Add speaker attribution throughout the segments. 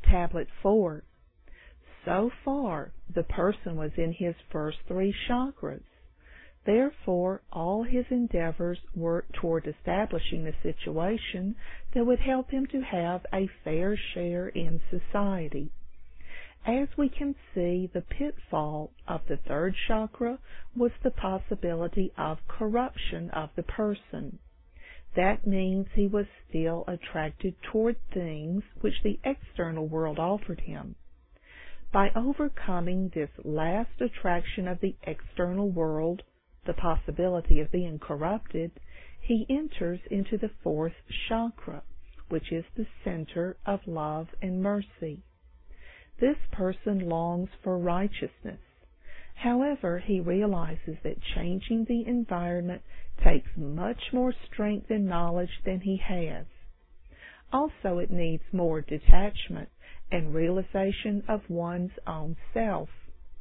Speaker 1: Tablet 4. So far, the person was in his first 3 chakras. Therefore, all his endeavors were toward establishing a situation that would help him to have a fair share in society. As we can see, the pitfall of the 3rd chakra was the possibility of corruption of the person. That means he was still attracted toward things which the external world offered him. By overcoming this last attraction of the external world, the possibility of being corrupted, he enters into the 4th chakra, which is the center of love and mercy. This person longs for righteousness. However, he realizes that changing the environment takes much more strength and knowledge than he has. Also, it needs more detachment and realization of one's own self.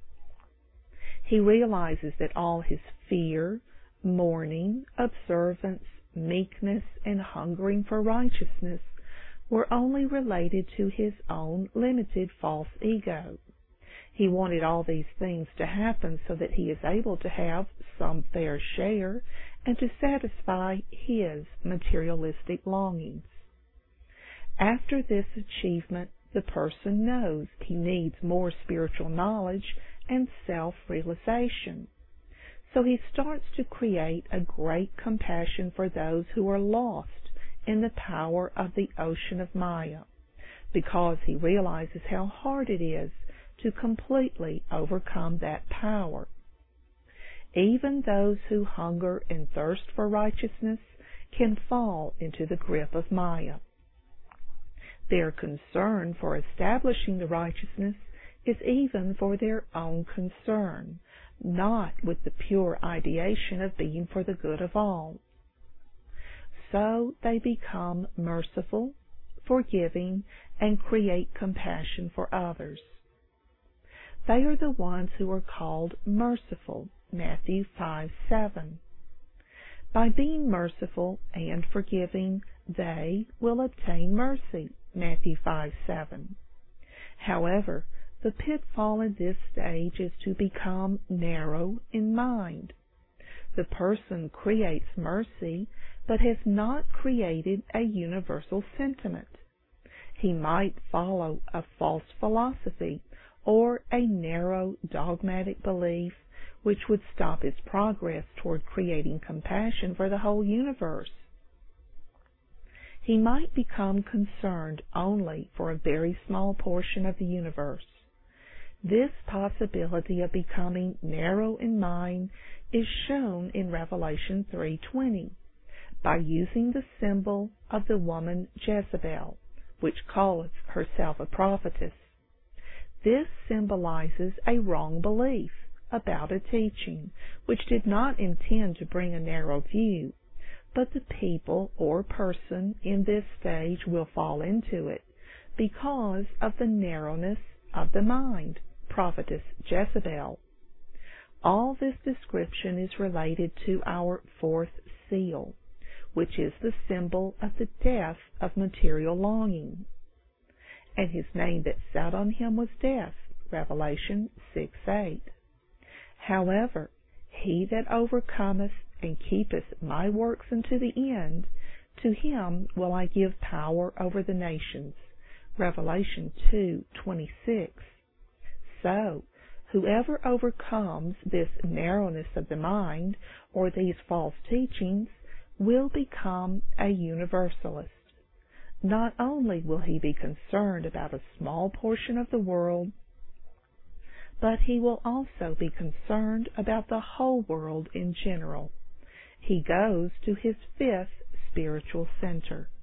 Speaker 1: He realizes that all his fear, mourning, observance, meekness, and hungering for righteousness were only related to his own limited false ego. He wanted all these things to happen so that he is able to have some fair share and to satisfy his materialistic longings. After this achievement, the person knows he needs more spiritual knowledge and self-realization. So he starts to create a great compassion for those who are lost in the power of the ocean of Maya, because he realizes how hard it is to completely overcome that power. Even those who hunger and thirst for righteousness can fall into the grip of Maya. Their concern for establishing the righteousness is even for their own concern, not with the pure ideation of being for the good of all. So they become merciful, forgiving, and create compassion for others. They are the ones who are called merciful, Matthew 5:7. By being merciful and forgiving, they will obtain mercy, Matthew 5:7. However, the pitfall in this stage is to become narrow in mind. The person creates mercy, but has not created a universal sentiment. He might follow a false philosophy or a narrow dogmatic belief which would stop his progress toward creating compassion for the whole universe. He might become concerned only for a very small portion of the universe. This possibility of becoming narrow in mind is shown in Revelation 3:20 by using the symbol of the woman Jezebel, which calleth herself a prophetess. This symbolizes a wrong belief about a teaching which did not intend to bring a narrow view, but the people or person in this stage will fall into it because of the narrowness of the mind, prophetess Jezebel. All this description is related to our 4th seal, which is the symbol of the death of material longing. And his name that sat on him was Death, Revelation 6:8. However, he that overcometh and keepeth my works unto the end, to him will I give power over the nations, Revelation 2:26. So, whoever overcomes this narrowness of the mind or these false teachings will become a universalist. Not only will he be concerned about a small portion of the world, but he will also be concerned about the whole world in general. He goes to his 5th spiritual center.